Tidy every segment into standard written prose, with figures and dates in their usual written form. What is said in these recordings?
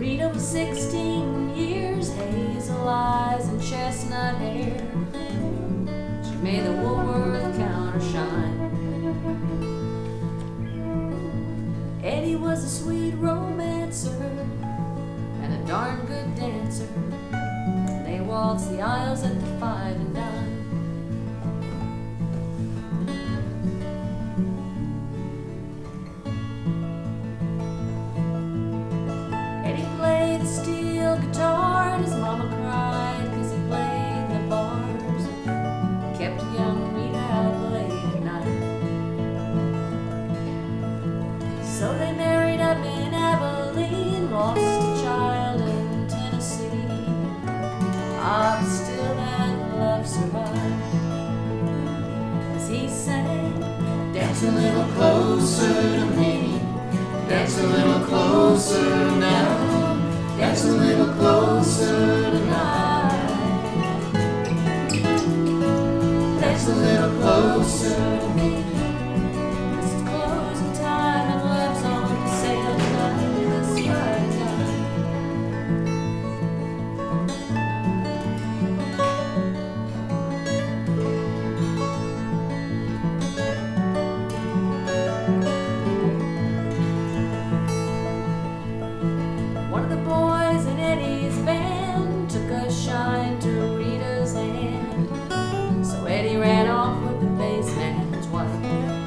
Rita was 16 years, hazel eyes and chestnut hair. She made the Woolworth counter shine. Eddie was a sweet romancer and a darn good dancer. They waltzed the aisles at the 5 and dime. Eddie played the steel guitar and his mama cried 'cause he played in the bars. Kept young Rita out late at night. So they married up in Abilene, lost a child in Tennessee. Ah, but still that love survived. As he sang, dance a little closer to me, dance a little closer now, dance a little closer tonight. Dance a little closer to me. This is closing time and love's on sale tonight. This Friday night. One of the boys in Eddie's band took a shine to Rita's hand. So Eddie ran off with the bass man's wife.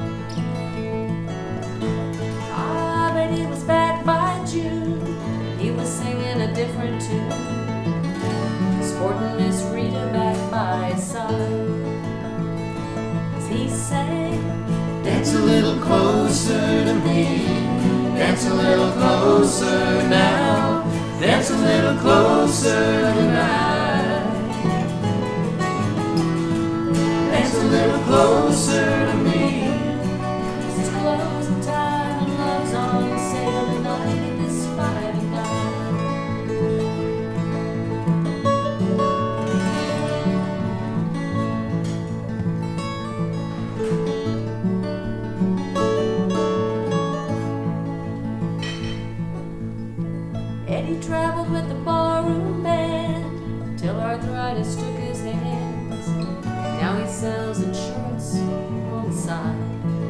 Ah, but he was back by June. He was singing a different tune, sporting Miss Rita back by his side. As he sang, dance a little closer to me, dance a little closer now, dance a little closer tonight. Dance a little closer to me. This is closing time and love's on sale tonight. This 5 and dime. Eddie traveled with the barroom band till arthritis took his hands. Now he sells insurance on the side.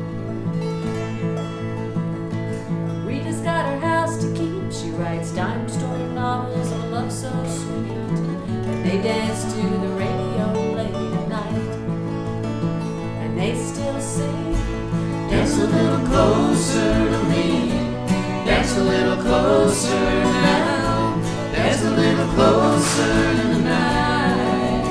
Rita's got her house to keep. She writes dime store novels of a love so sweet. They dance to the radio late at night, and they still sing, dance a little closer to me, dance a little closer now, dance a little closer tonight.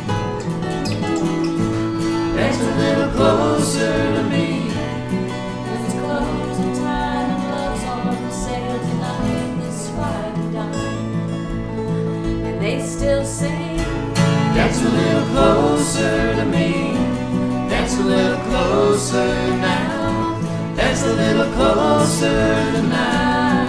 Dance a little closer to me. It's closing time and love's on sale tonight. This 5 and dime. And they still sing, dance a little closer to me, dance a little closer now, dance a little closer tonight.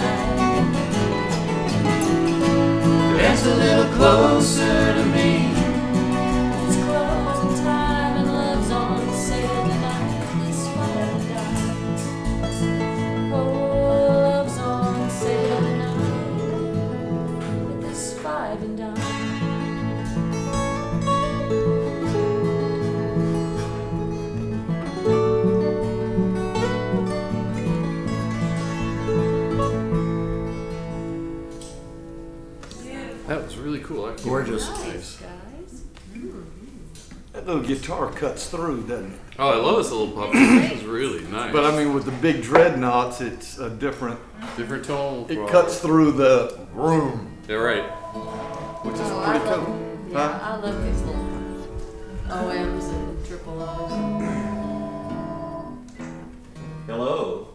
Dance a little closer to me. It's closing time and love's on sale tonight. This 5 and dime. Oh, love's on sale tonight. This 5 and dime. That was really cool. Actually. Gorgeous. Nice, guys. That little guitar cuts through, doesn't it? Oh, I love this little puppy. This is really nice. But I mean, with the big dreadnoughts, it's a different. different tone. It cuts through the room, Yeah, right. which is Oh, pretty I love, cool. yeah, Huh? I love these little OMs and triple O's. Hello.